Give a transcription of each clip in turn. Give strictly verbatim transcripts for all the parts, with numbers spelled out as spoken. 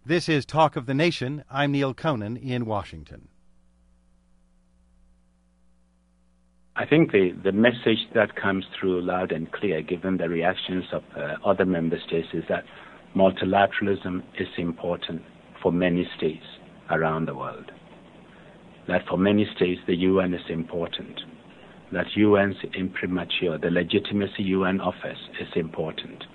This is Talk of the Nation. I'm Neil Conan in Washington. I think the, the message that comes through loud and clear, given the reactions of uh, other member states, is that multilateralism is important for many states around the world. That for many states, the U N is important. That U N's imprimatur, the legitimacy U N offers, is important.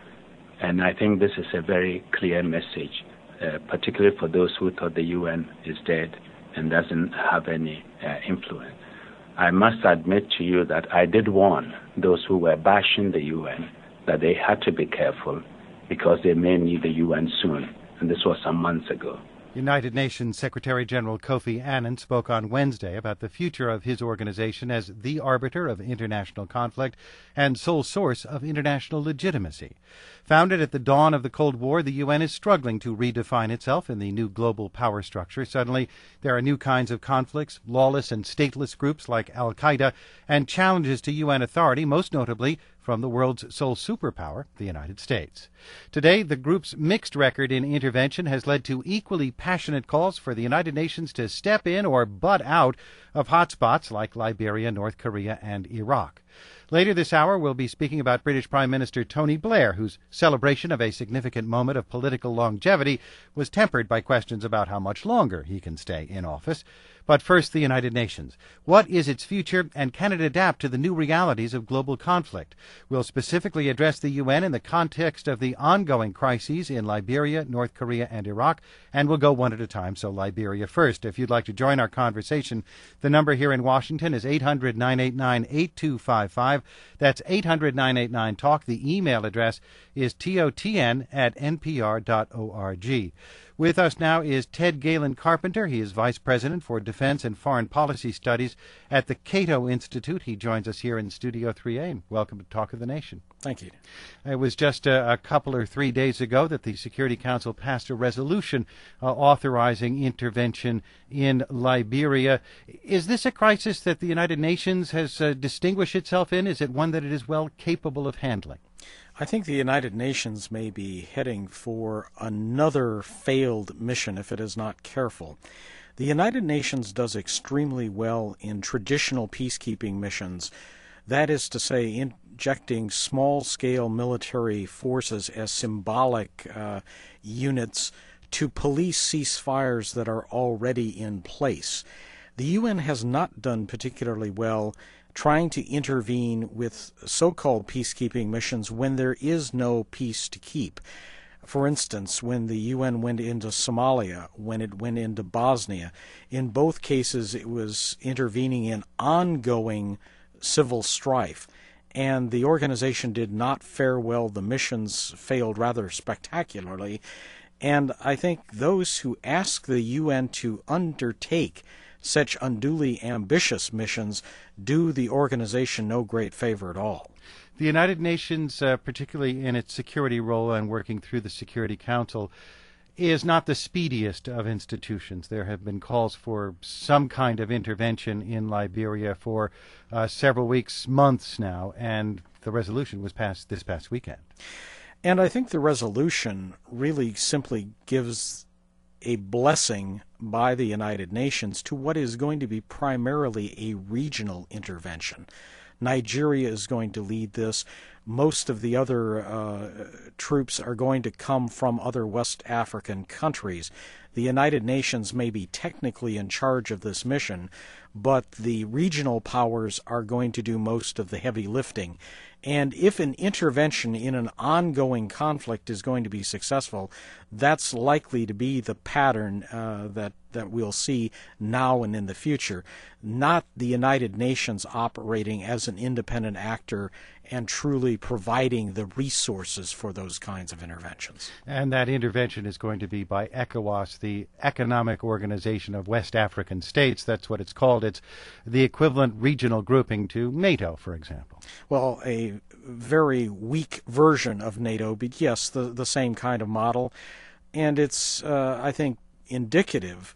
And I think this is a very clear message, uh, particularly for those who thought the U N is dead and doesn't have any uh, influence. I must admit to you that I did warn those who were bashing the U N that they had to be careful because they may need the U N soon, and this was some months ago. United Nations Secretary-General Kofi Annan spoke on Wednesday about the future of his organization as the arbiter of international conflict and sole source of international legitimacy. Founded at the dawn of the Cold War, the U N is struggling to redefine itself in the new global power structure. Suddenly, there are new kinds of conflicts, lawless and stateless groups like al-Qaeda, and challenges to U N authority, most notably from the world's sole superpower, the United States. Today, the group's mixed record in intervention has led to equally passionate calls for the United Nations to step in or butt out of hotspots like Liberia, North Korea, and Iraq. Later this hour, we'll be speaking about British Prime Minister Tony Blair, whose celebration of a significant moment of political longevity was tempered by questions about how much longer he can stay in office. But first, the United Nations. What is its future, and can it adapt to the new realities of global conflict? We'll specifically address the U N in the context of the ongoing crises in Liberia, North Korea, and Iraq, and we'll go one at a time, so Liberia first. If you'd like to join our conversation, the number here in Washington is eight hundred, nine eight nine, eight two five five. That's eight hundred, nine eight nine, talk. The email address is totn at n p r dot org. With us now is Ted Galen Carpenter. He is Vice President for Defense and Foreign Policy Studies at the Cato Institute. He joins us here in Studio three A. And welcome to Talk of the Nation. Thank you. It was just a, a couple or three days ago that the Security Council passed a resolution uh, authorizing intervention in Liberia. Is this a crisis that the United Nations has uh, distinguished itself in? Is it one that it is well capable of handling? I think the United Nations may be heading for another failed mission if it is not careful. The United Nations does extremely well in traditional peacekeeping missions, that is to say, injecting small-scale military forces as symbolic uh, units to police ceasefires that are already in place. The U N has not done particularly well trying to intervene with so-called peacekeeping missions when there is no peace to keep. For instance, when the U N went into Somalia, when it went into Bosnia, in both cases it was intervening in ongoing civil strife, and the organization did not fare well. The missions failed rather spectacularly, and I think those who ask the U N to undertake such unduly ambitious missions do the organization no great favor at all. The United Nations, uh, particularly in its security role and working through the Security Council, is not the speediest of institutions. There have been calls for some kind of intervention in Liberia for uh, several weeks, months now, and the resolution was passed this past weekend. And I think the resolution really simply gives a blessing by the United Nations to what is going to be primarily a regional intervention. Nigeria is going to lead this. Most of the other uh, troops are going to come from other West African countries. The United Nations may be technically in charge of this mission, but the regional powers are going to do most of the heavy lifting. And if an intervention in an ongoing conflict is going to be successful, that's likely to be the pattern uh, that, that we'll see now and in the future. Not the United Nations operating as an independent actor and truly providing the resources for those kinds of interventions. And that intervention is going to be by ECOWAS, the Economic Organization of West African States. That's what it's called. It's the equivalent regional grouping to NATO, for example. Well, a very weak version of NATO, but yes, the, the same kind of model. And it's, uh, I think, indicative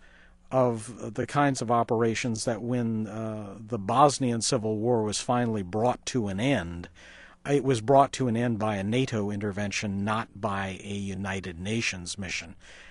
of the kinds of operations that when uh, the Bosnian Civil War was finally brought to an end, it was brought to an end by a NATO intervention, not by a United Nations mission.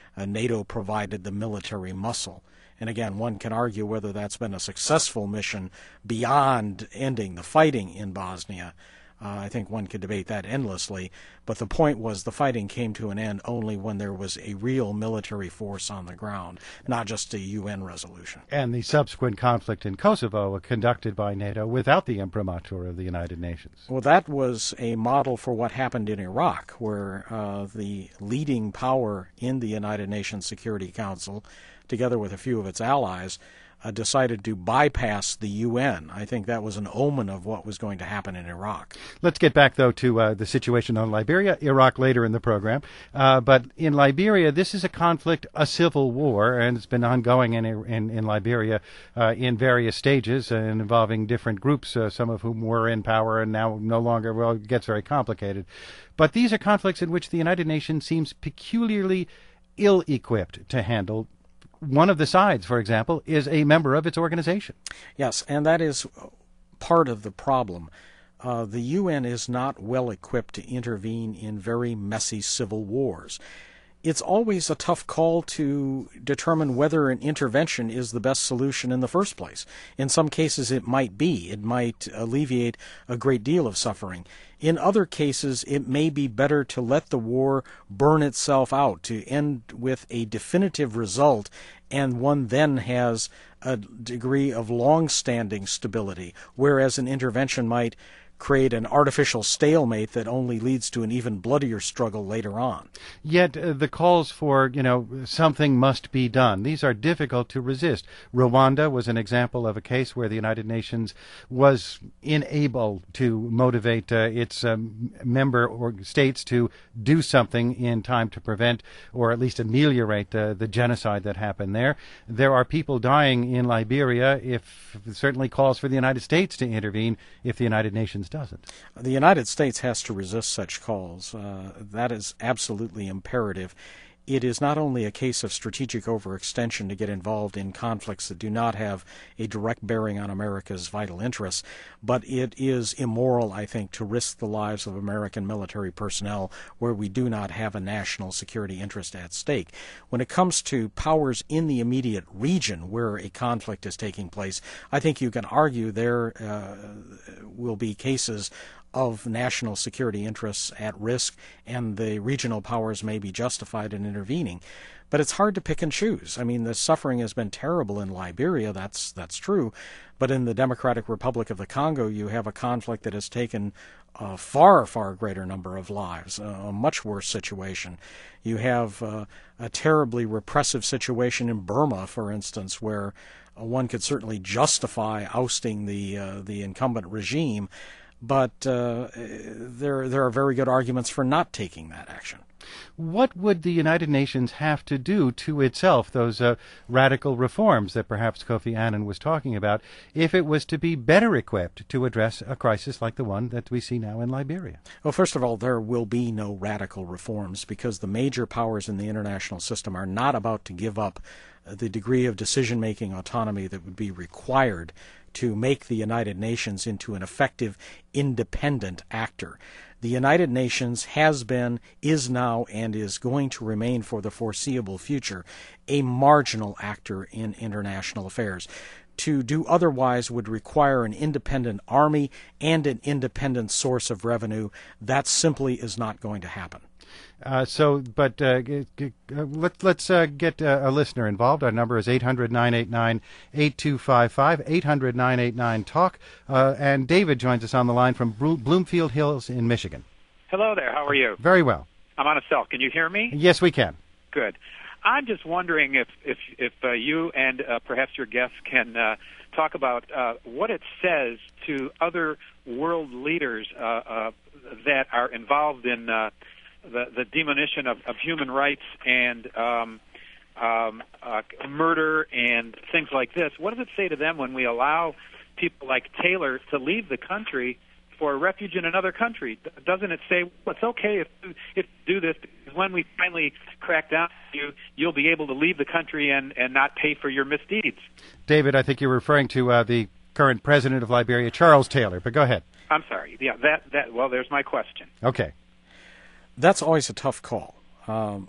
Uh, NATO provided the military muscle. And again, one can argue whether that's been a successful mission beyond ending the fighting in Bosnia. Uh, I think one could debate that endlessly, but the point was the fighting came to an end only when there was a real military force on the ground, not just a U N resolution. And the subsequent conflict in Kosovo was conducted by NATO without the imprimatur of the United Nations. Well, that was a model for what happened in Iraq, where uh, the leading power in the United Nations Security Council, together with a few of its allies, Uh, decided to bypass the U N. I think that was an omen of what was going to happen in Iraq. Let's get back, though, to uh, the situation on Liberia, Iraq later in the program. Uh, but in Liberia, this is a conflict, a civil war, and it's been ongoing in in, in Liberia uh, in various stages and involving different groups, uh, some of whom were in power and now no longer. Well, it gets very complicated. But these are conflicts in which the United Nations seems peculiarly ill-equipped to handle. One of the sides, for example, is a member of its organization. Yes, and that is part of the problem. Uh, the U N is not well equipped to intervene in very messy civil wars. It's always a tough call to determine whether an intervention is the best solution in the first place. In some cases, it might be. It might alleviate a great deal of suffering. In other cases, it may be better to let the war burn itself out, to end with a definitive result, and one then has a degree of long-standing stability, whereas an intervention might create an artificial stalemate that only leads to an even bloodier struggle later on. Yet uh, the calls for, you know, something must be done, these are difficult to resist. Rwanda was an example of a case where the United Nations was unable to motivate uh, its um, member or states to do something in time to prevent or at least ameliorate uh, the genocide that happened there. There are people dying in Liberia. If it certainly calls for the United States to intervene if the United Nations doesn't. The United States has to resist such calls. Uh, that is absolutely imperative. It is not only a case of strategic overextension to get involved in conflicts that do not have a direct bearing on America's vital interests, but it is immoral, I think, to risk the lives of American military personnel where we do not have a national security interest at stake. When it comes to powers in the immediate region where a conflict is taking place, I think you can argue there uh, will be cases of national security interests at risk, and the regional powers may be justified in intervening. But it's hard to pick and choose. I mean, the suffering has been terrible in Liberia, that's that's true, but in the Democratic Republic of the Congo, you have a conflict that has taken a far, far greater number of lives, a much worse situation. You have uh, a terribly repressive situation in Burma, for instance, where uh, one could certainly justify ousting the uh, the incumbent regime, but uh, there there are very good arguments for not taking that action. What would the United Nations have to do to itself, those uh, radical reforms that perhaps Kofi Annan was talking about, if it was to be better equipped to address a crisis like the one that we see now in Liberia? Well, first of all, there will be no radical reforms because the major powers in the international system are not about to give up the degree of decision-making autonomy that would be required to make the United Nations into an effective, independent actor. The United Nations has been, is now, and is going to remain for the foreseeable future a marginal actor in international affairs. To do otherwise would require an independent army and an independent source of revenue. That simply is not going to happen. Uh, so, but uh, g- g- uh, let, let's uh, get uh, a listener involved. Our number is eight hundred, nine eight nine, eight two five five, eight hundred, nine eight nine, talk. Uh, and David joins us on the line from Blo- Bloomfield Hills in Michigan. Hello there. How are you? Very well. I'm on a cell. Can you hear me? Yes, we can. Good. I'm just wondering if if, if uh, you and uh, perhaps your guests can uh, talk about uh, what it says to other world leaders uh, uh, that are involved in uh, the, the diminution of, of human rights and um, um, uh, murder and things like this. What does it say to them when we allow people like Taylor to leave the country for refuge in another country? Doesn't it say, well, it's okay if if you do this, because when we finally crack down on you, you'll be able to leave the country and, and not pay for your misdeeds? David, I think you're referring to uh, the current president of Liberia, Charles Taylor, but go ahead. I'm sorry. Yeah, that, that well, there's my question. Okay. That's always a tough call. Um,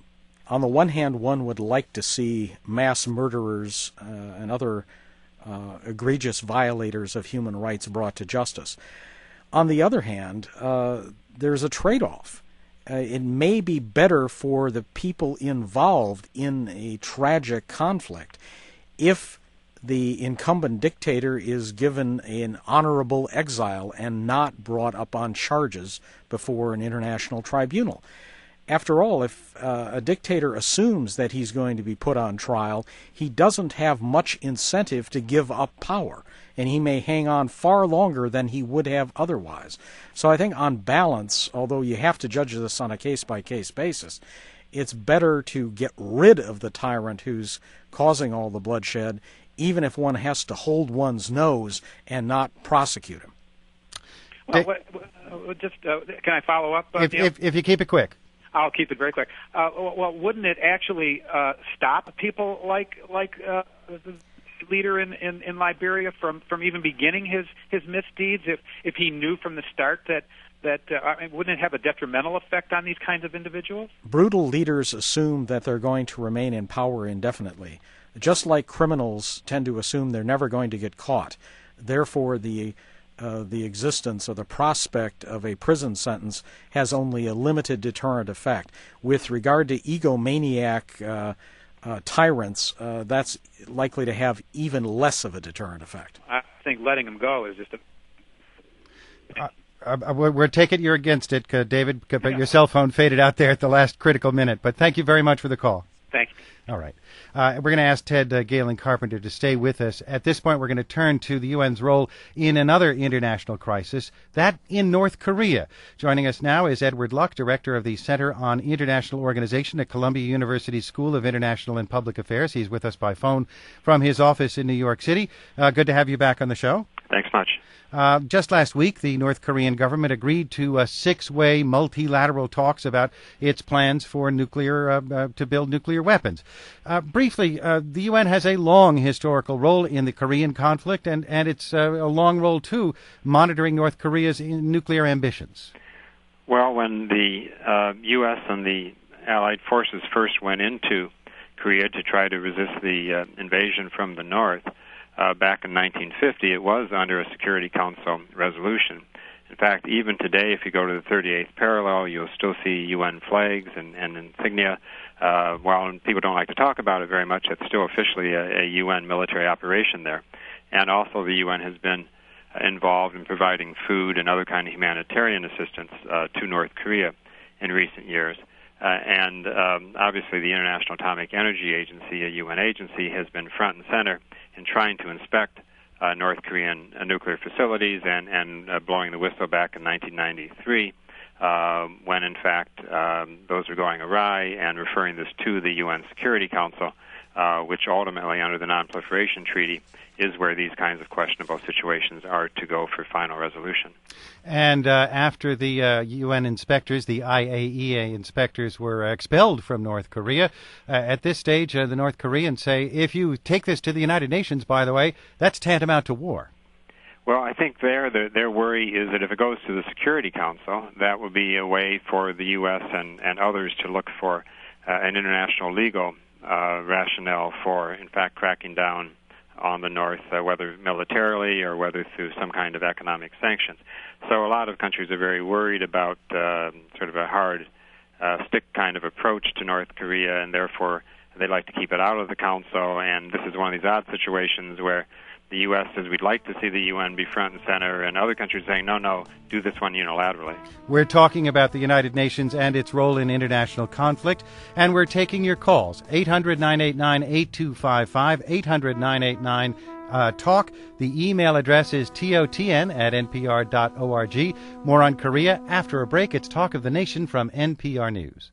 on the one hand, one would like to see mass murderers uh, and other uh, egregious violators of human rights brought to justice. On the other hand, uh, there's a trade-off. Uh, it may be better for the people involved in a tragic conflict if the incumbent dictator is given an honorable exile and not brought up on charges before an international tribunal. After all, if uh, a dictator assumes that he's going to be put on trial, he doesn't have much incentive to give up power, and he may hang on far longer than he would have otherwise. So I think on balance, although you have to judge this on a case-by-case basis, it's better to get rid of the tyrant who's causing all the bloodshed, even if one has to hold one's nose and not prosecute him. Well, what, what, just uh, can I follow up? Uh, if, if, if you keep it quick. I'll keep it very quick. Uh, well, wouldn't it actually uh, stop people like like uh, the leader in, in, in Liberia from, from even beginning his, his misdeeds if if he knew from the start that that uh, I mean, wouldn't it have a detrimental effect on these kinds of individuals? Brutal leaders assume that they're going to remain in power indefinitely, just like criminals tend to assume they're never going to get caught. Therefore, the Uh, the existence or the prospect of a prison sentence has only a limited deterrent effect. With regard to egomaniac uh, uh, tyrants, uh, that's likely to have even less of a deterrent effect. I think letting them go is just a... Uh, uh, we're taking you're against it, uh, David, but yeah. Your cell phone faded out there at the last critical minute. But thank you very much for the call. Thank you. All right. Uh, we're going to ask Ted uh, Galen Carpenter to stay with us. At this point, we're going to turn to the U N's role in another international crisis, that in North Korea. Joining us now is Edward Luck, director of the Center on International Organization at Columbia University School of International and Public Affairs. He's with us by phone from his office in New York City. Uh, good to have you back on the show. Thanks much. Uh, just last week, the North Korean government agreed to uh, six-way multilateral talks about its plans for nuclear uh, uh, to build nuclear weapons. Uh, briefly, uh, the U N has a long historical role in the Korean conflict, and and it's uh, a long role too, monitoring North Korea's nuclear ambitions. Well, when the uh, U S and the Allied forces first went into Korea to try to resist the uh, invasion from the north, Uh, back in nineteen fifty, it was under a Security Council resolution. In fact, even today, if you go to the thirty-eighth parallel, you'll still see U N flags and, and insignia. Uh, while people don't like to talk about it very much, it's still officially a, a U N military operation there. And also the U N has been involved in providing food and other kind of humanitarian assistance uh, to North Korea in recent years. Uh, and um, obviously the International Atomic Energy Agency, a U N agency, has been front and center in trying to inspect uh, North Korean uh, nuclear facilities and, and uh, blowing the whistle back in nineteen ninety-three uh, when, in fact, um, those were going awry, and referring this to the U N Security Council, uh, which ultimately, under the Non-Proliferation Treaty, is where these kinds of questionable situations are to go for final resolution. And uh, after the uh, U N inspectors, the I A E A inspectors, were expelled from North Korea, uh, at this stage, uh, the North Koreans say, if you take this to the United Nations, by the way, that's tantamount to war. Well, I think there the, their worry is that if it goes to the Security Council, that would be a way for the U S and, and others to look for uh, an international legal uh, rationale for, in fact, cracking down on the North, uh, whether militarily or whether through some kind of economic sanctions. So a lot of countries are very worried about uh, sort of a hard uh, stick kind of approach to North Korea, and therefore they like to keep it out of the Council. And this is one of these odd situations where the U S says we'd like to see the U N be front and center, and other countries saying, no, no, do this one unilaterally. We're talking about the United Nations and its role in international conflict, and we're taking your calls. eight hundred, nine eight nine, eight two five five, eight hundred, nine eight nine, talk. The email address is totn at npr dot org. More on Korea after a break. It's Talk of the Nation from N P R News.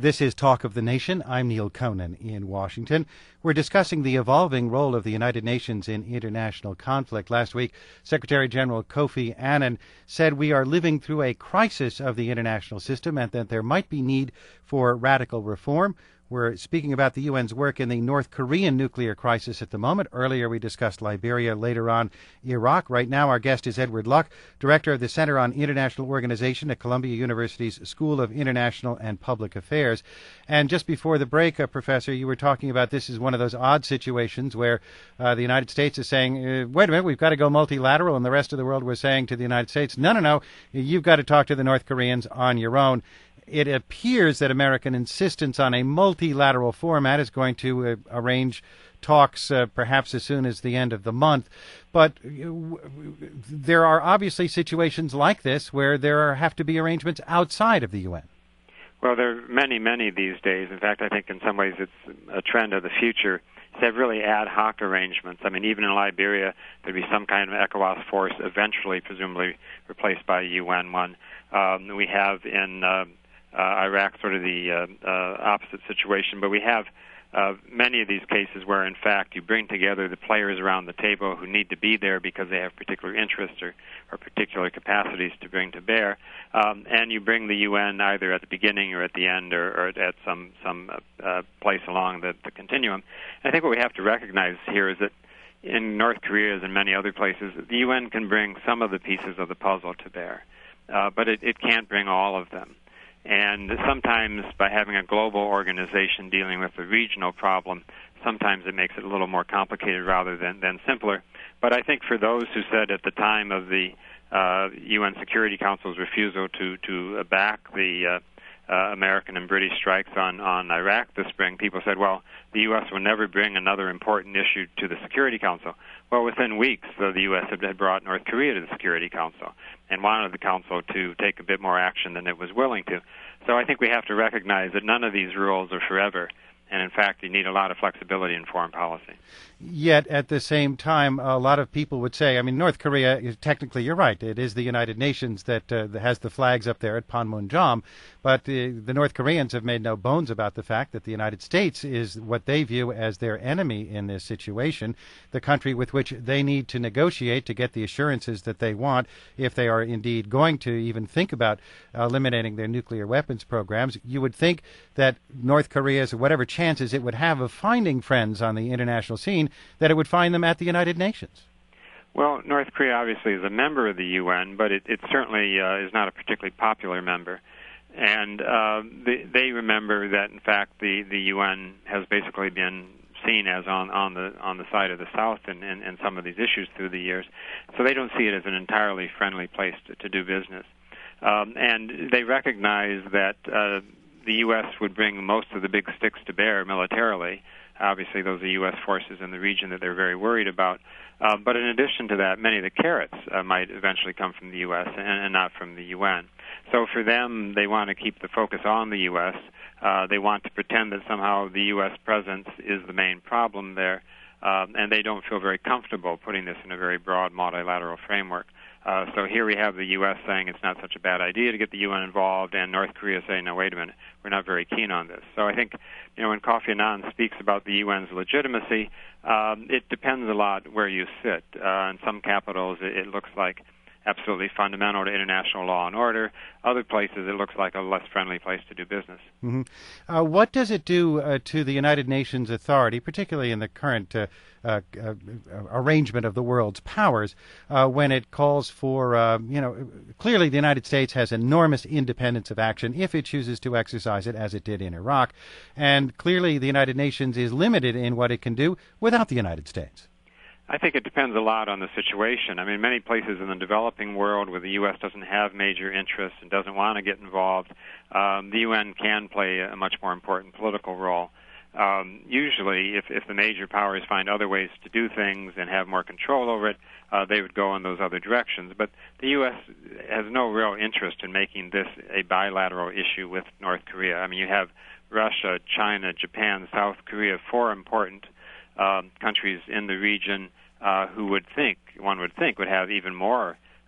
This is Talk of the Nation. I'm Neil Conan in Washington. We're discussing the evolving role of the United Nations in international conflict. Last week, Secretary General Kofi Annan said we are living through a crisis of the international system and that there might be need for radical reform. We're speaking about the U N's work in the North Korean nuclear crisis at the moment. Earlier we discussed Liberia, later on Iraq. Right now our guest is Edward Luck, Director of the Center on International Organization at Columbia University's School of International and Public Affairs. And just before the break, uh, Professor, you were talking about this is one of those odd situations where uh, the United States is saying, uh, wait a minute, we've got to go multilateral, and the rest of the world was saying to the United States, no, no, no, you've got to talk to the North Koreans on your own. It appears that American insistence on a multilateral format is going to uh, arrange talks uh, perhaps as soon as the end of the month. But uh, w- there are obviously situations like this where there are, have to be arrangements outside of the U N. Well, there are many, many these days. In fact, I think in some ways it's a trend of the future to have really ad hoc arrangements. I mean, even in Liberia, there'd be some kind of ECOWAS force eventually, presumably, replaced by a U N one. Um, we have in Uh, Uh, Iraq, sort of the uh, uh, opposite situation, but we have uh, many of these cases where, in fact, you bring together the players around the table who need to be there because they have particular interests or, or particular capacities to bring to bear, um, and you bring the U N either at the beginning or at the end or, or at some some uh, uh, place along the, the continuum. And I think what we have to recognize here is that in North Korea, as in many other places, the U N can bring some of the pieces of the puzzle to bear, uh, but it, it can't bring all of them. And sometimes by having a global organization dealing with a regional problem, sometimes it makes it a little more complicated rather than, than simpler. But I think for those who said at the time of the uh, U N Security Council's refusal to, to back the uh, uh, American and British strikes on, on Iraq this spring, people said, well, the U S will never bring another important issue to the Security Council. Well, within weeks, uh, the U S had brought North Korea to the Security Council and wanted the Council to take a bit more action than it was willing to. So I think we have to recognize that none of these rules are forever. And, in fact, you need a lot of flexibility in foreign policy. Yet, at the same time, a lot of people would say, I mean, North Korea, is, technically, you're right, it is the United Nations that, uh, that has the flags up there at Panmunjom, but uh, the North Koreans have made no bones about the fact that the United States is what they view as their enemy in this situation, the country with which they need to negotiate to get the assurances that they want if they are indeed going to even think about eliminating their nuclear weapons programs. You would think that North Korea's, whatever chances it would have of finding friends on the international scene, that it would find them at the United Nations. Well, North Korea obviously is a member of the U N, but it, it certainly uh, is not a particularly popular member. And uh, they, they remember that, in fact, the, the U N has basically been seen as on, on the on the side of the South in, in, in some of these issues through the years. So they don't see it as an entirely friendly place to, to do business. Um, and they recognize that uh, the U S would bring most of the big sticks to bear militarily. Obviously, those are U S forces in the region that they're very worried about. Uh, but in addition to that, many of the carrots uh, might eventually come from the U S and, and not from the U N. So for them, they want to keep the focus on the U S. Uh, they want to pretend that somehow the U S presence is the main problem there, um, and they don't feel very comfortable putting this in a very broad multilateral framework. Uh, so here we have the U S saying it's not such a bad idea to get the U N involved, and North Korea saying, no, wait a minute, we're not very keen on this. So I think, you know, when Kofi Annan speaks about the U N's legitimacy, um, it depends a lot where you sit. Uh, in some capitals, it, it looks like absolutely fundamental to international law and order. Other places, it looks like a less friendly place to do business. Mm-hmm. Uh, what does it do uh, to the United Nations authority, particularly in the current uh, uh, uh, arrangement of the world's powers, uh, when it calls for, uh, you know, clearly the United States has enormous independence of action if it chooses to exercise it, as it did in Iraq, and clearly the United Nations is limited in what it can do without the United States? I think it depends a lot on the situation. I mean, many places in the developing world where the U S doesn't have major interests and doesn't want to get involved, um, the U N can play a much more important political role. Um, usually, if, if the major powers find other ways to do things and have more control over it, uh, they would go in those other directions. But the U S has no real interest in making this a bilateral issue with North Korea. I mean, you have Russia, China, Japan, South Korea, four important um, countries in the region uh, who would think, one would think, would have even more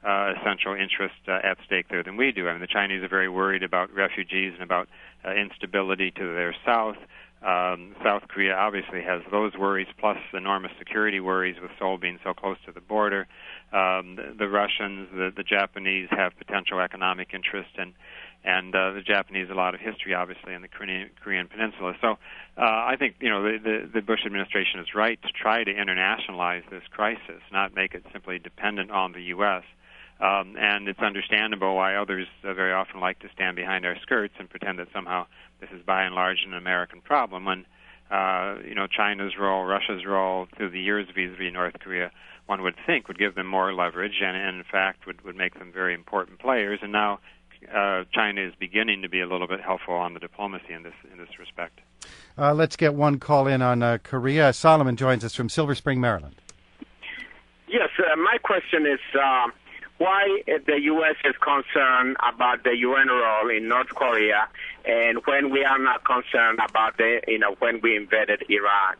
uh, essential interest uh, at stake there than we do. I mean, the Chinese are very worried about refugees and about uh, instability to their south. Um, South Korea obviously has those worries, plus enormous security worries with Seoul being so close to the border. Um, the, the Russians, the, the Japanese have potential economic interest, and and uh, the Japanese a lot of history, obviously, in the Korean, Korean Peninsula. So uh, I think you know the, the, the Bush administration is right to try to internationalize this crisis, not make it simply dependent on the U S Um, and it's understandable why others uh, very often like to stand behind our skirts and pretend that somehow this is by and large an American problem, when uh, you know China's role, Russia's role through the years vis-a-vis North Korea, one would think would give them more leverage, and, and in fact would, would make them very important players. And now uh, China is beginning to be a little bit helpful on the diplomacy in this in this respect. Uh, let's get one call in on uh, Korea. Solomon joins us from Silver Spring, Maryland. Yes, uh, my question is uh, why the U S is concerned about the U N role in North Korea, and when we are not concerned about the, you know, when we invaded Iraq.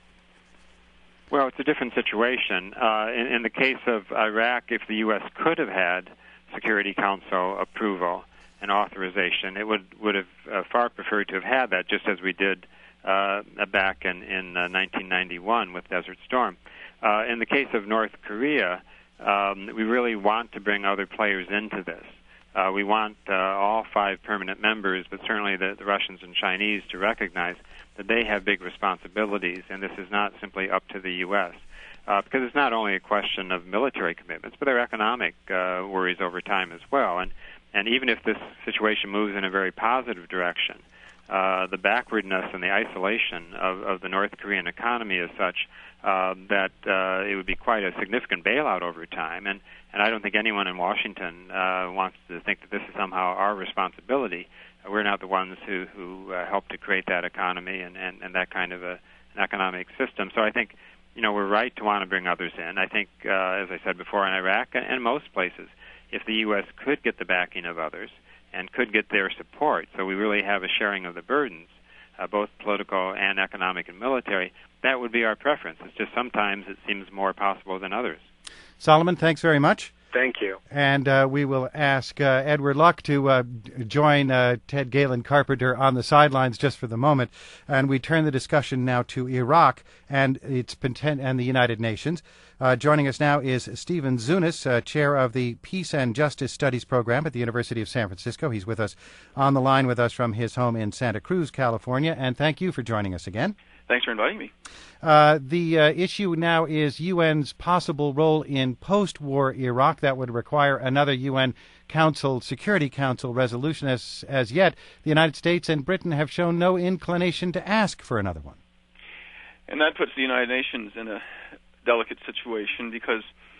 Well, it's a different situation. Uh, in, in the case of Iraq, if the U S could have had Security Council approval and authorization, it would would have uh, far preferred to have had that, just as we did uh, back in, in uh, nineteen ninety-one with Desert Storm. Uh, in the case of North Korea, um, we really want to bring other players into this. Uh, we want uh, all five permanent members, but certainly the, the Russians and Chinese, to recognize that they have big responsibilities, and this is not simply up to the U S Uh, because it's not only a question of military commitments, but there are economic uh, worries over time as well. And and even if this situation moves in a very positive direction, uh, the backwardness and the isolation of, of the North Korean economy is such uh, that uh, it would be quite a significant bailout over time. And, and I don't think anyone in Washington uh, wants to think that this is somehow our responsibility. Uh, we're not the ones who, who uh, helped to create that economy and, and, and that kind of a, an economic system. So I think you know, we're right to want to bring others in. I think, uh, as I said before, in Iraq and, and most places, if the U S could get the backing of others and could get their support, so we really have a sharing of the burdens, uh, both political and economic and military, that would be our preference. It's just sometimes it seems more possible than others. Solomon, thanks very much. Thank you. And uh, we will ask uh, Edward Luck to uh, join uh, Ted Galen Carpenter on the sidelines just for the moment. And we turn the discussion now to Iraq and its poten- and the United Nations. Uh, joining us now is Stephen Zunis, uh, chair of the Peace and Justice Studies program at the University of San Francisco. He's with us on the line with us from his home in Santa Cruz, California. And thank you for joining us again. Thanks for inviting me. Uh, the uh, issue now is U N's possible role in post-war Iraq. That would require another U N Council, Security Council resolution. As, as yet, the United States and Britain have shown no inclination to ask for another one. And that puts the United Nations in a delicate situation because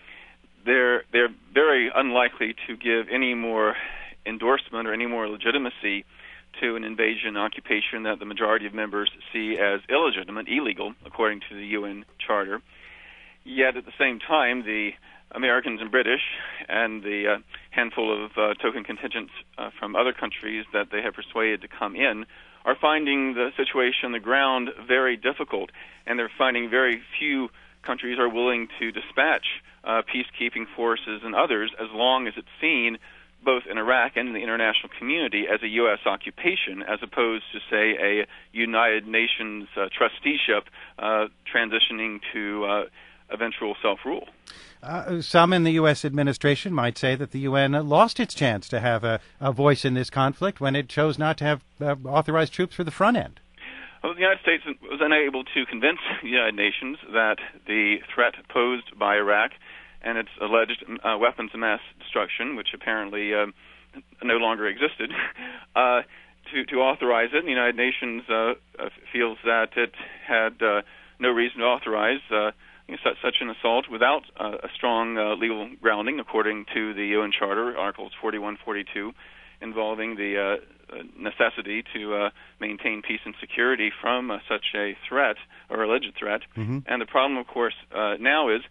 they're they're very unlikely to give any more endorsement or any more legitimacy to an invasion occupation that the majority of members see as illegitimate, illegal, according to the U N Charter. Yet at the same time, the Americans and British and the uh, handful of uh, token contingents uh, from other countries that they have persuaded to come in are finding the situation on the ground very difficult, and they're finding very few countries are willing to dispatch uh, peacekeeping forces and others as long as it's seen both in Iraq and in the international community as a U S occupation, as opposed to, say, a United Nations uh, trusteeship uh, transitioning to uh, eventual self-rule. Uh, some in the U S administration might say that the U N lost its chance to have a, a voice in this conflict when it chose not to have uh, authorized troops for the front end. Well, the United States was unable to convince the United Nations that the threat posed by Iraq and its alleged uh, weapons of mass destruction, which apparently uh, no longer existed, uh, to, to authorize it. The United Nations uh, feels that it had uh, no reason to authorize uh, such, such an assault without uh, a strong uh, legal grounding, according to the U N Charter, Articles forty-one, forty-two, involving the uh, necessity to uh, maintain peace and security from uh, such a threat or alleged threat. Mm-hmm. And the problem, of course, uh, now is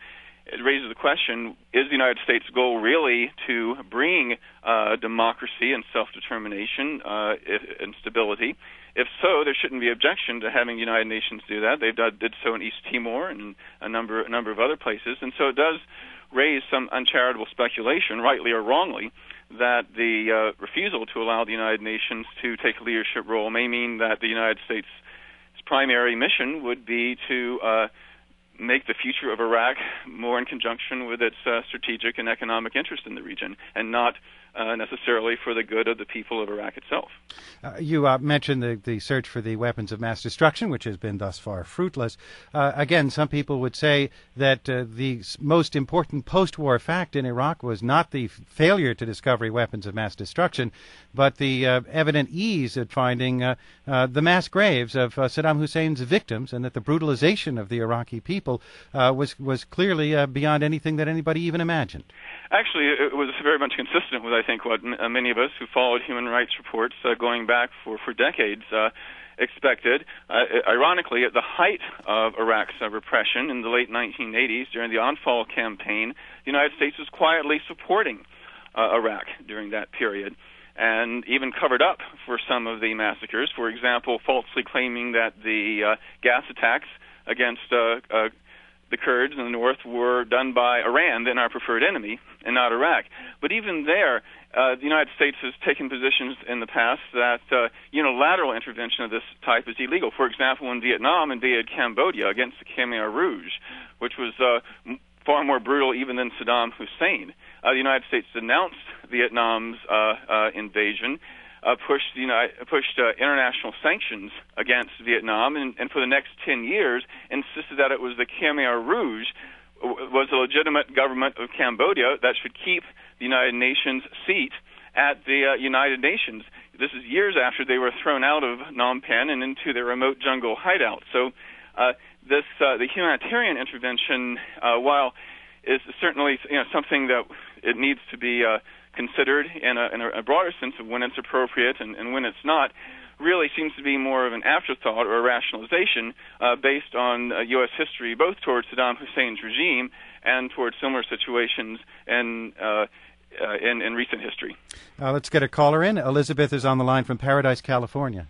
it raises the question, is the United States' goal really to bring uh, democracy and self-determination uh, and stability? If so, there shouldn't be objection to having the United Nations do that. They did so in East Timor and a number, a number of other places. And so it does raise some uncharitable speculation, rightly or wrongly, that the uh, refusal to allow the United Nations to take a leadership role may mean that the United States' primary mission would be to uh, make the future of Iraq more in conjunction with its uh, strategic and economic interest in the region, and not uh, necessarily for the good of the people of Iraq itself. Uh, you uh, mentioned the, the search for the weapons of mass destruction, which has been thus far fruitless. Uh, again, some people would say that uh, the most important post-war fact in Iraq was not the f- failure to discover weapons of mass destruction, but the uh, evident ease of finding uh, uh, the mass graves of uh, Saddam Hussein's victims, and that the brutalization of the Iraqi people uh, was, was clearly uh, beyond anything that anybody even imagined. Actually, it was very much consistent with, I think, what m- many of us who followed human rights reports uh, going back for, for decades uh, expected. Uh, ironically, at the height of Iraq's uh, repression in the late nineteen eighties, during the Anfal campaign, the United States was quietly supporting uh, Iraq during that period, and even covered up for some of the massacres. For example, falsely claiming that the uh, gas attacks against uh, uh, the Kurds in the north were done by Iran, then our preferred enemy, and not Iraq. But even there, uh, the United States has taken positions in the past that uh, unilateral intervention of this type is illegal. For example, in Vietnam invaded Cambodia against the Khmer Rouge, which was uh, m- far more brutal even than Saddam Hussein. Uh, the United States denounced Vietnam's uh, uh, invasion, uh, pushed, the United, pushed uh, international sanctions against Vietnam, and, and for the next ten years insisted that it was the Khmer Rouge w- was a legitimate government of Cambodia that should keep the United Nations seat at the uh, United Nations. This is years after they were thrown out of Phnom Penh and into their remote jungle hideout. So uh, this uh, the humanitarian intervention, uh, while is certainly you know something that it needs to be uh, considered in a, in a broader sense of when it's appropriate and, and when it's not, really seems to be more of an afterthought or a rationalization uh, based on uh, U S history, both towards Saddam Hussein's regime and towards similar situations in, uh, uh, in, in recent history. Uh, let's get a caller in. Elizabeth is on the line from Paradise, California.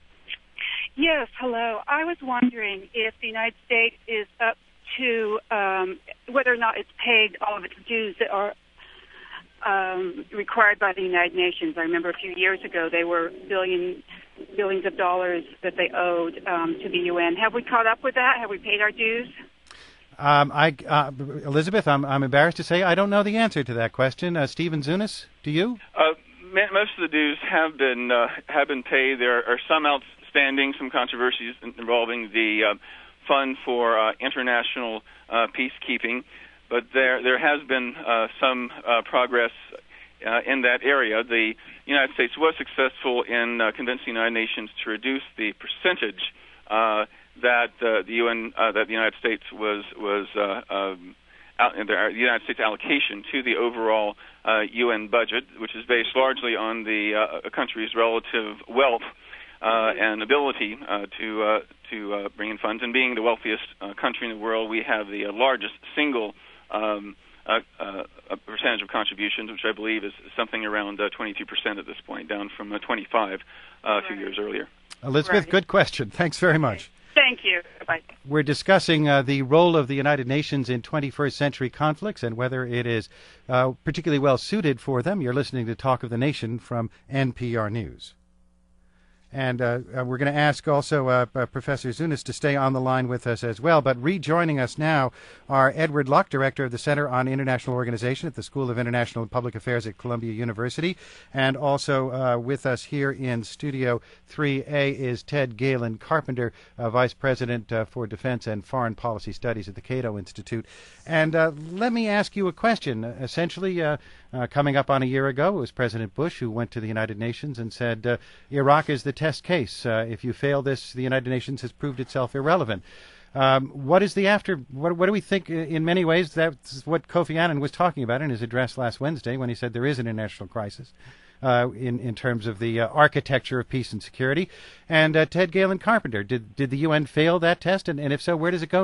Yes, hello. I was wondering if the United States is up to um, whether or not it's paid all of its dues that are um, required by the United Nations. I remember a few years ago they were billion, billions of dollars that they owed um, to the U N. Have we caught up with that? Have we paid our dues? Um, I, uh, Elizabeth, I'm, I'm embarrassed to say I don't know the answer to that question. Uh, Stephen Zunis, do you? Uh, most of the dues have been uh, have been paid. There are some outstanding, some controversies involving the uh, Fund for uh, International uh, Peacekeeping, but there there has been uh, some uh, progress uh, in that area. The United States was successful in uh, convincing the United Nations to reduce the percentage uh, that uh, the U N uh, that the United States was was uh, um, out in the, the United States allocation to the overall uh, U N budget, which is based largely on the uh, country's relative wealth uh, and ability uh, to uh, to uh, bring in funds. And being the wealthiest uh, country in the world, we have the uh, largest single um, uh, uh, percentage of contributions, which I believe is something around uh, twenty-two percent at this point, down from uh, twenty-five uh, a few right. years earlier. Elizabeth, Right. good question. Thanks very much. Thank you. Bye. We're discussing uh, the role of the United Nations in twenty-first century conflicts and whether it is uh, particularly well suited for them. You're listening to Talk of the Nation from N P R News. And uh, uh, we're going to ask also uh, uh, Professor Zunis to stay on the line with us as well. But rejoining us now are Edward Luck, Director of the Center on International Organization at the School of International and Public Affairs at Columbia University. And also uh, with us here in Studio three A is Ted Galen Carpenter, uh, Vice President uh, for Defense and Foreign Policy Studies at the Cato Institute. And uh, let me ask you a question. Uh, essentially, uh, uh, coming up on a year ago, it was President Bush who went to the United Nations and said, uh, Iraq is the test case. Uh, if you fail this, the United Nations has proved itself irrelevant. Um, what is the after? What, what do we think? In many ways, that's what Kofi Annan was talking about in his address last Wednesday when he said there is an international crisis uh, in in terms of the uh, architecture of peace and security. And uh, Ted Galen Carpenter, did did the U N fail that test? And, and if so, where does it go now?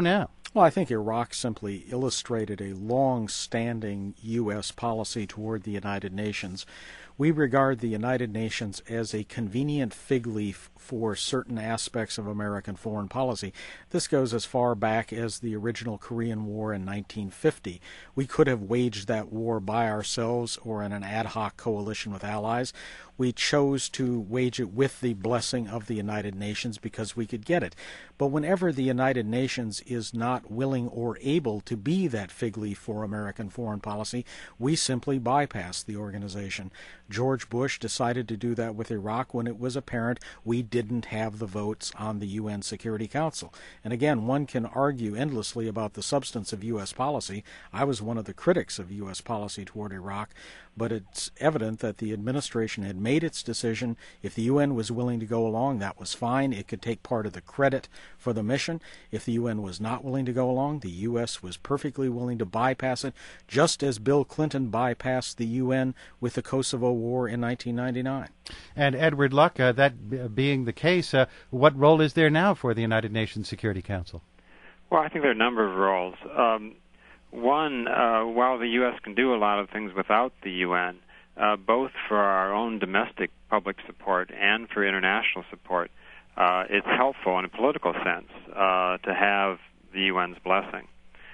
Well, I think Iraq simply illustrated a long-standing U S policy toward the United Nations. We regard the United Nations as a convenient fig leaf for certain aspects of American foreign policy. This goes as far back as the original Korean War in nineteen fifty. We could have waged that war by ourselves or in an ad hoc coalition with allies. We chose to wage it with the blessing of the United Nations because we could get it. But whenever the United Nations is not willing or able to be that fig leaf for American foreign policy, we simply bypass the organization. George Bush decided to do that with Iraq when it was apparent we didn't have the votes on the U N Security Council. And again, one can argue endlessly about the substance of U S policy. I was one of the critics of U S policy toward Iraq, but it's evident that the administration had made its decision. If the U N was willing to go along, that was fine. It could take part of the credit for the mission. If the U N was not willing to go along, the U S was perfectly willing to bypass it, just as Bill Clinton bypassed the U N with the Kosovo War in nineteen ninety-nine. And Edward Luck, uh, that b- being the case, uh, what role is there now for the United Nations Security Council? Well, I think there are a number of roles. Um, One, uh, while the U S can do a lot of things without the U N, uh, both for our own domestic public support and for international support, uh, it's helpful in a political sense uh, to have the U N's blessing.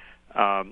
Um,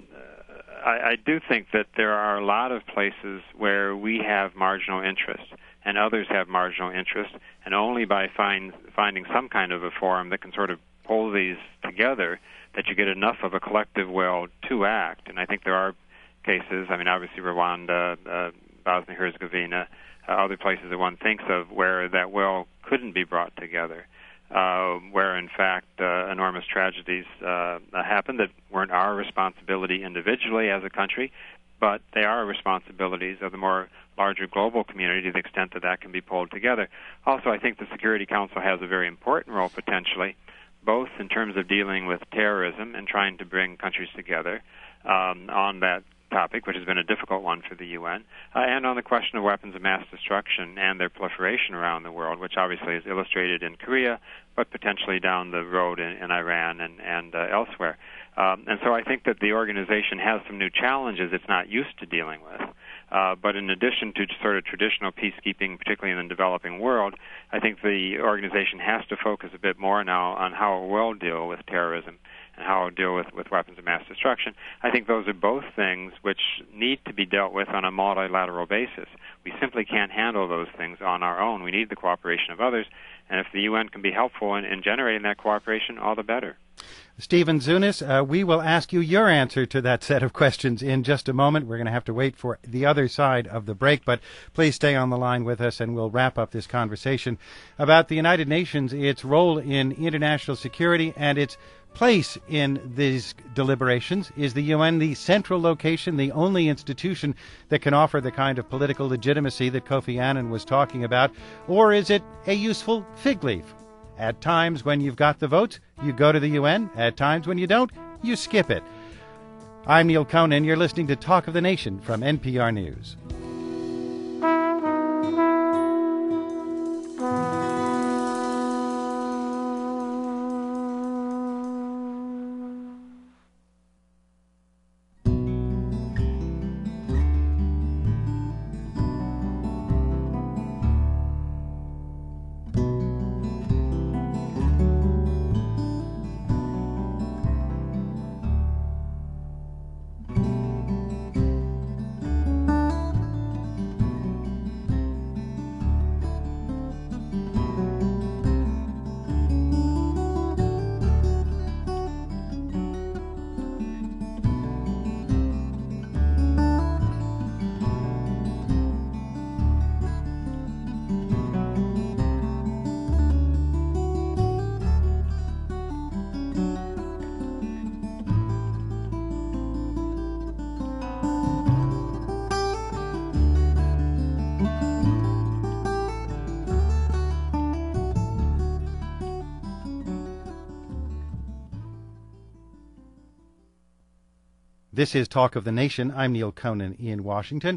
I, I do think that there are a lot of places where we have marginal interest and others have marginal interest, and only by find, finding some kind of a forum that can sort of pull these together that you get enough of a collective will to act. And I think there are cases, I mean, obviously Rwanda, uh, Bosnia-Herzegovina, uh, other places that one thinks of where that will couldn't be brought together, uh, where, in fact, uh, enormous tragedies uh, happened that weren't our responsibility individually as a country, but they are responsibilities of the more larger global community to the extent that that can be pulled together. Also, I think the Security Council has a very important role potentially, both in terms of dealing with terrorism and trying to bring countries together um, on that topic, which has been a difficult one for the U N, uh, and on the question of weapons of mass destruction and their proliferation around the world, which obviously is illustrated in Korea, but potentially down the road in, in Iran and, and uh, elsewhere. Um, and so I think that the organization has some new challenges it's not used to dealing with. Uh, but in addition to sort of traditional peacekeeping, particularly in the developing world, I think the organization has to focus a bit more now on how it will deal with terrorism and how it will deal with, with weapons of mass destruction. I think those are both things which need to be dealt with on a multilateral basis. We simply can't handle those things on our own. We need the cooperation of others, and if the U N can be helpful in, in generating that cooperation, all the better. Stephen Zunis, uh, we will ask you your answer to that set of questions in just a moment. We're going to have to wait for the other side of the break, but please stay on the line with us and we'll wrap up this conversation about the United Nations, its role in international security, and its place in these deliberations. Is the U N the central location, the only institution that can offer the kind of political legitimacy that Kofi Annan was talking about, or is it a useful fig leaf? At times when you've got the votes, you go to the U N. At times when you don't, you skip it. I'm Neil Conan. You're listening to Talk of the Nation from N P R News. This is Talk of the Nation. I'm Neil Conan in Washington.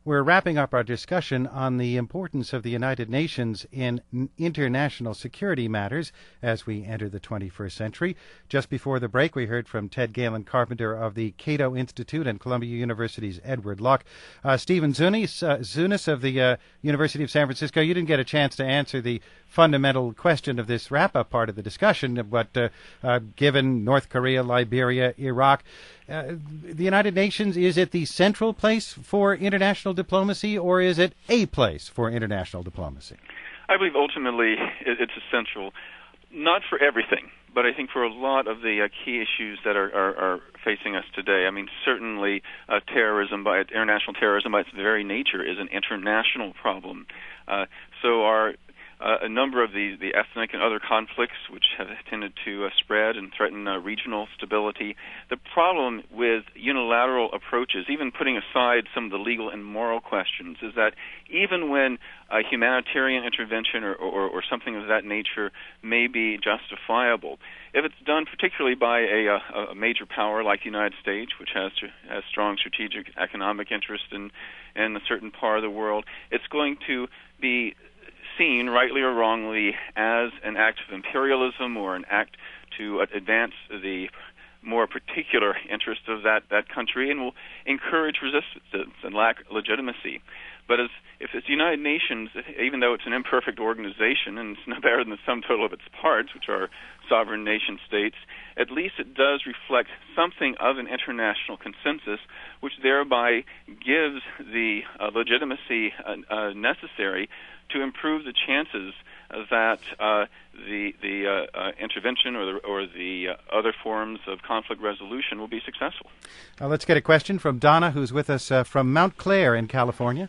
We're wrapping up our discussion on the importance of the United Nations in n- international security matters as we enter the twenty-first century. Just before the break, we heard from Ted Galen Carpenter of the Cato Institute and Columbia University's Edward Locke. Uh, Stephen Zunis, uh, Zunis of the uh, University of San Francisco, you didn't get a chance to answer the fundamental question of this wrap-up part of the discussion, but uh, uh, given North Korea, Liberia, Iraq, uh, the United Nations, is it the central place for international diplomacy, or is it a place for international diplomacy? I believe ultimately it's essential, not for everything, but I think for a lot of the uh, key issues that are, are, are facing us today. I mean, certainly uh, terrorism, by international terrorism by its very nature, is an international problem. Uh, so our Uh, a number of the, the ethnic and other conflicts which have tended to uh, spread and threaten uh, regional stability. The problem with unilateral approaches, even putting aside some of the legal and moral questions, is that even when a humanitarian intervention or, or, or something of that nature may be justifiable, if it's done particularly by a, a, a major power like the United States, which has, to, has strong strategic economic interest in, in a certain part of the world, it's going to be seen, rightly or wrongly, as an act of imperialism or an act to advance the more particular interest of that, that country, and will encourage resistance and lack legitimacy. But as, if it's the United Nations, even though it's an imperfect organization and it's no better than the sum total of its parts, which are sovereign nation states, at least it does reflect something of an international consensus, which thereby gives the uh, legitimacy uh, uh, necessary to improve the chances that uh, the the uh, uh, intervention or the, or the uh, other forms of conflict resolution will be successful. Uh, let's get a question from Donna, who's with us uh, from Mount Clair in California.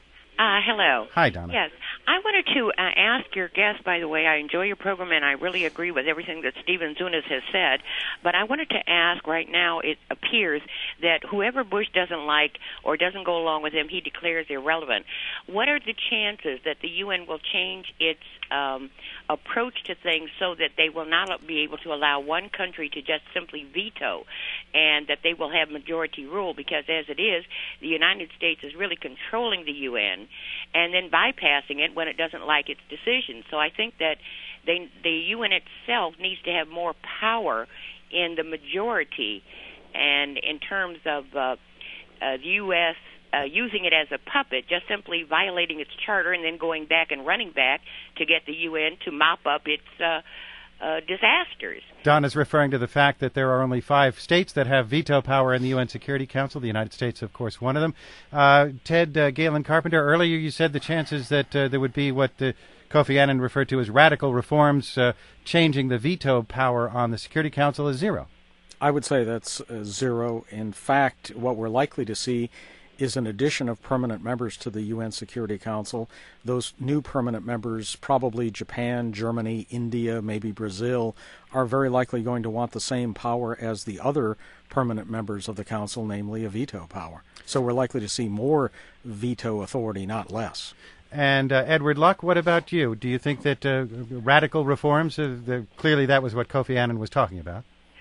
Uh, hello. Hi, Donna. Yes. I wanted to uh, ask your guest, by the way, I enjoy your program and I really agree with everything that Stephen Zunis has said, but I wanted to ask right now, it appears that whoever Bush doesn't like or doesn't go along with him, he declares irrelevant. What are the chances that the U N will change its um, approach to things so that they will not be able to allow one country to just simply veto and that they will have majority rule? Because as it is, the United States is really controlling the U N and then bypassing it when it doesn't like its decisions. So I think that they, the U N itself needs to have more power in the majority, and in terms of uh, uh, the U S uh, using it as a puppet, just simply violating its charter and then going back and running back to get the U N to mop up its uh, uh, disasters. Don is referring to the fact that there are only five states that have veto power in the U N Security Council. The United States, of course, one of them. Uh, Ted uh, Galen Carpenter, earlier you said the chances that uh, there would be what uh, Kofi Annan referred to as radical reforms, uh, changing the veto power on the Security Council, is zero. I would say that's uh, zero. In fact, what we're likely to see is an addition of permanent members to the U N Security Council. Those new permanent members, probably Japan, Germany, India, maybe Brazil, are very likely going to want the same power as the other permanent members of the Council, namely a veto power. So we're likely to see more veto authority, not less. And uh, Edward Locke, what about you? Do you think that uh, radical reforms, uh, the, clearly that was what Kofi Annan was talking about?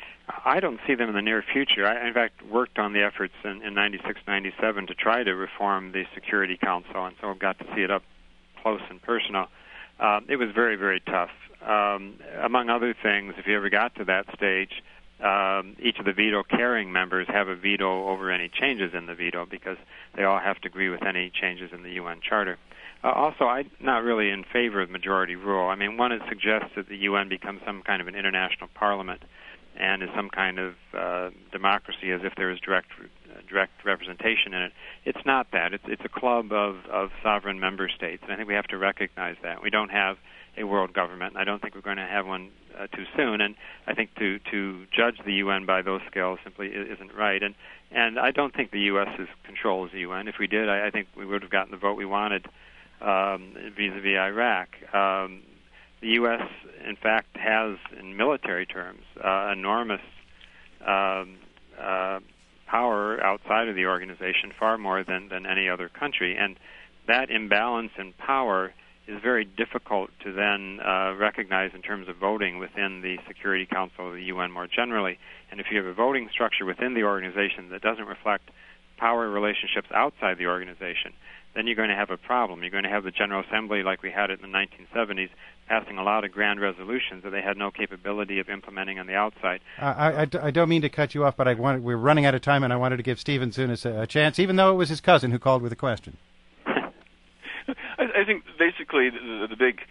I don't see them in the near future. I, in fact, worked on the efforts in, in ninety-six, ninety-seven to try to reform the Security Council, and so got to see it up close and personal. Uh, it was very, very tough. Um, among other things, if you ever got to that stage, um, each of the veto-carrying members have a veto over any changes in the veto because they all have to agree with any changes in the U N Charter. Uh, also, I'm not really in favor of majority rule. I mean, one, it suggests that the U N becomes some kind of an international parliament and is some kind of uh, democracy, as if there is direct uh, direct representation in it. It's not that. It's, it's a club of, of sovereign member states, and I think we have to recognize that. We don't have a world government, and I don't think we're going to have one uh, too soon, and I think to, to judge the U N by those scales simply isn't right. And, and I don't think the U S is, controls the U N. If we did, I, I think we would have gotten the vote we wanted um, vis-a-vis Iraq. Um, The U S, in fact, has, in military terms, uh, enormous um, uh, power outside of the organization, far more than, than any other country. And that imbalance in power is very difficult to then uh, recognize in terms of voting within the Security Council of the U N more generally. And if you have a voting structure within the organization that doesn't reflect power relationships outside the organization, then you're going to have a problem. You're going to have the General Assembly, like we had it in the nineteen seventies, passing a lot of grand resolutions that they had no capability of implementing on the outside. Uh, I, I, I don't mean to cut you off, but I wanted, we're running out of time, and I wanted to give Stephen Zunas a, a chance, even though it was his cousin who called with a question. I, I think basically the, the big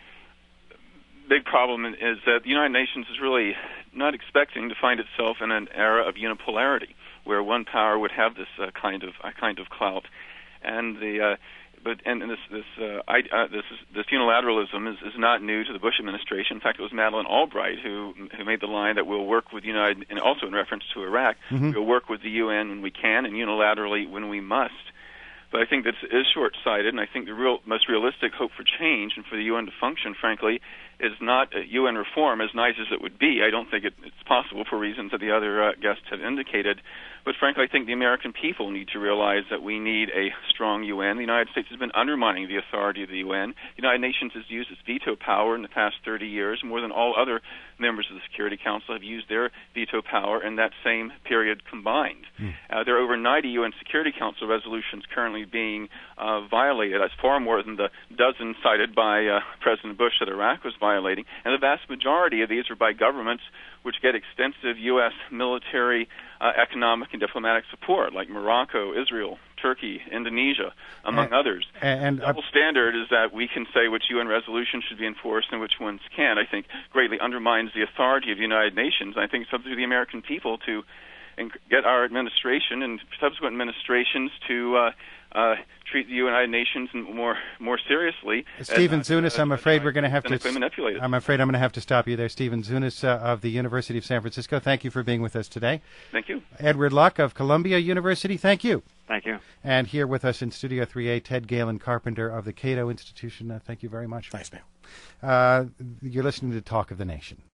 big problem is that the United Nations is really not expecting to find itself in an era of unipolarity, where one power would have this uh, kind of uh, kind of clout, and the uh, but and, and this this uh, I, uh, this is, this unilateralism is, is not new to the Bush administration. In fact, it was Madeleine Albright who who made the line that we'll work with the United, and also in reference to Iraq, mm-hmm. we'll work with the U N when we can and unilaterally when we must. But I think this is short-sighted, and I think the real, most realistic hope for change and for the U N to function, frankly, is not a U N reform, as nice as it would be. I don't think it, it's possible for reasons that the other uh, guests have indicated. But frankly, I think the American people need to realize that we need a strong U N. The United States has been undermining the authority of the U N. The United Nations has used its veto power in the past thirty years. More than all other members of the Security Council have used their veto power in that same period combined. Mm. Uh, there are over ninety U N Security Council resolutions currently being uh, violated. That's far more than the dozen cited by uh, President Bush that Iraq was violating. And the vast majority of these are by governments which get extensive U S military, uh, economic, and diplomatic support, like Morocco, Israel, Turkey, Indonesia, among and, others. And, the double uh, standard is that we can say which U N resolutions should be enforced and which ones can't. I think greatly undermines the authority of the United Nations. I think it's up to the American people to get our administration and subsequent administrations to uh, uh, treat the United Nations more more seriously. Stephen as, Zunas, uh, I'm afraid we're going to have to. Manipulated. I'm afraid I'm going to have to stop you there. Stephen Zunas uh, of the University of San Francisco. Thank you for being with us today. Thank you. Edward Luck of Columbia University. Thank you. Thank you. And here with us in Studio three A, Ted Galen Carpenter of the Cato Institution. Uh, thank you very much. Thanks, man. Uh, you're listening to Talk of the Nation.